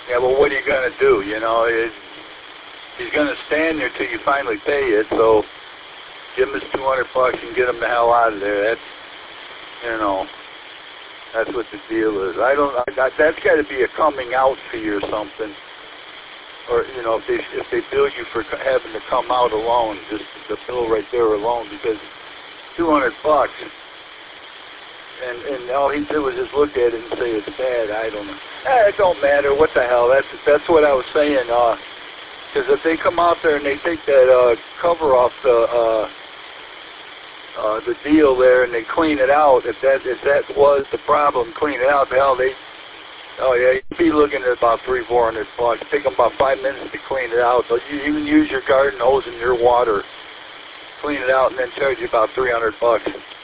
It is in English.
Yeah, well, what are you going to do? You know, he's going to stand there till you finally pay it, so give him his $200 and get him the hell out of there. That's, you know, that's what the deal is. That's got to be a coming out fee or something. Or, you know, if they bill you for having to come out alone, just the bill right there alone, because $200, and all he did was just look at it and say it's bad. I don't know. It don't matter. What the hell? That's what I was saying. Because if they come out there and they take that cover off the deal there and they clean it out, if that was the problem, clean it out. Hell, you'd be looking at about $300-400. Take them about 5 minutes to clean it out. So you even use your garden hose and your water, clean it out, and then charge you about $300.